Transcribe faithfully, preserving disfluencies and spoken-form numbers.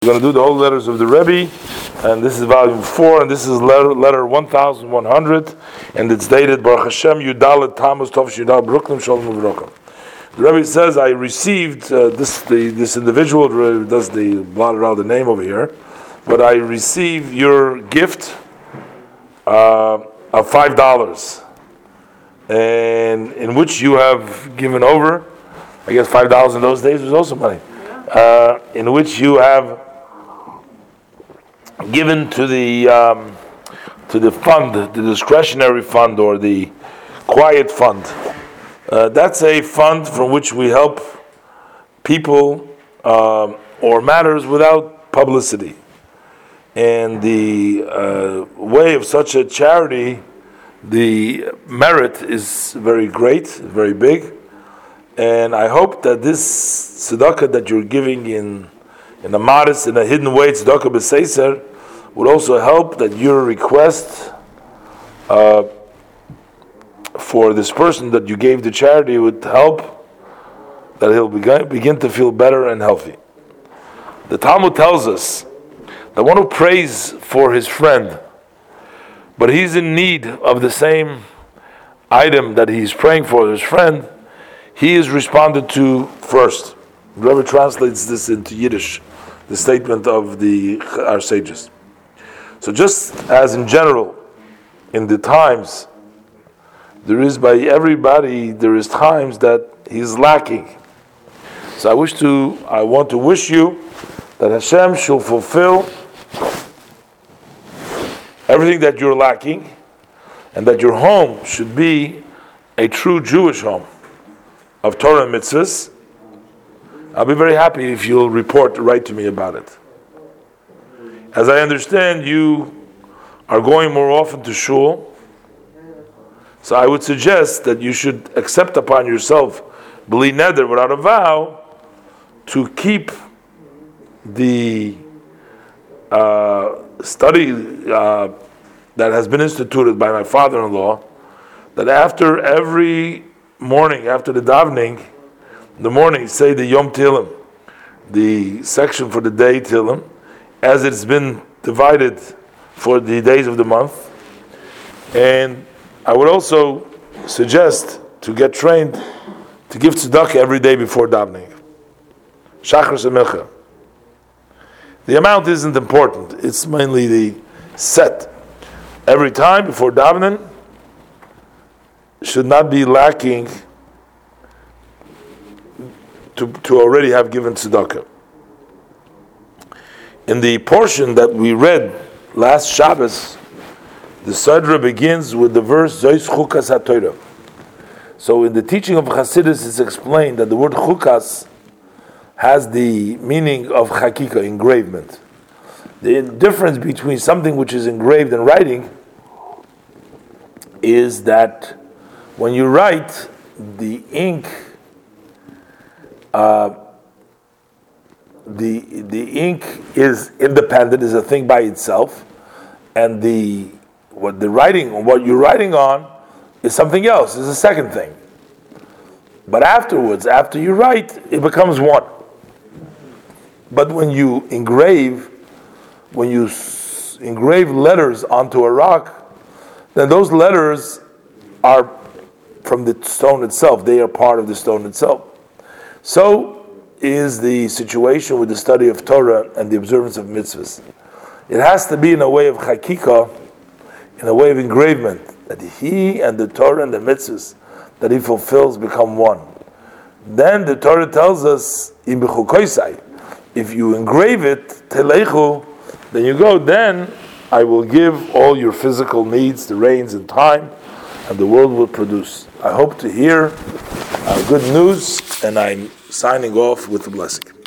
We're going to do the whole letters of the Rebbe, and this is volume four, and this is letter, letter one thousand one hundred, and it's dated Baruch Hashem Yudalet Tammuz Tov Shidal Brooklyn Shalom Uvrochim. The Rebbe says, I received uh, this the, this individual does the blotted out the name over here, but I received your gift uh, of five dollars, and in which you have given over. I guess five dollars in those days was also money. Uh, in which you have given to the um, to the fund, the discretionary fund or the quiet fund. Uh, that's a fund from which we help people uh, or matters without publicity. And the uh, way of such a charity, the merit is very great, very big. And I hope that this tzedakah that you're giving in in a modest, in a hidden way, tzedakah b'seiser, would also help that your request uh, for this person that you gave the charity would help that he'll begin, begin to feel better and healthy. The Talmud tells us that one who prays for his friend, but he's in need of the same item that he's praying for his friend, he is responded to first. Whoever translates this into Yiddish, the statement of the our sages. So just as in general, in the times, there is by everybody, there is times that he's lacking. So I wish to, I want to wish you that Hashem shall fulfill everything that you're lacking, and that your home should be a true Jewish home of Torah and mitzvahs. I'll be very happy if you'll report, write to me about it. As I understand, you are going more often to shul, so I would suggest that you should accept upon yourself, b'li neder, without a vow, to keep the uh, study uh, that has been instituted by my father-in-law, that after every morning, after the davening, in the morning, say the Yom Tehillim, the section for the day Tehillim, as it's been divided for the days of the month. And I would also suggest to get trained to give tzedakah every day before davening. Shachar Semecha. The amount isn't important, it's mainly the set. Every time before davening should not be lacking to, to already have given tzedakah. In the portion that we read last Shabbos, the Sadra begins with the verse Zois Chukas HaTorah. So in the teaching of Chassidus, it's explained that the word Chukas has the meaning of Chakika, engravement. The difference between something which is engraved and writing is that when you write, the ink uh, The the ink is independent, is a thing by itself, and the what the writing, what you're writing on, is something else, is a second thing. But afterwards, after you write, it becomes one. But when you engrave, when you s- engrave letters onto a rock, then those letters are from the stone itself. They are part of the stone itself. So is the situation with the study of Torah and the observance of mitzvahs. It has to be in a way of chakika, in a way of engravement, that he and the Torah and the mitzvahs that he fulfills become one. Then the Torah tells us, if you engrave it, telechu, then you go, then I will give all your physical needs, the rains and time, and the world will produce. I hope to hear uh, good news, and I'm signing off with a blessing.